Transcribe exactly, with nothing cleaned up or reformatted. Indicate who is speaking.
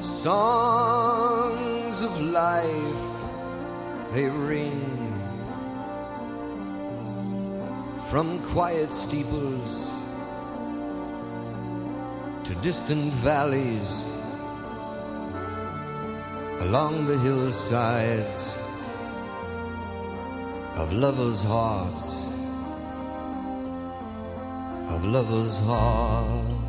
Speaker 1: Songs of life, they ring from quiet steeples to distant valleys, along the hillsides of lovers' hearts, of lovers' hearts.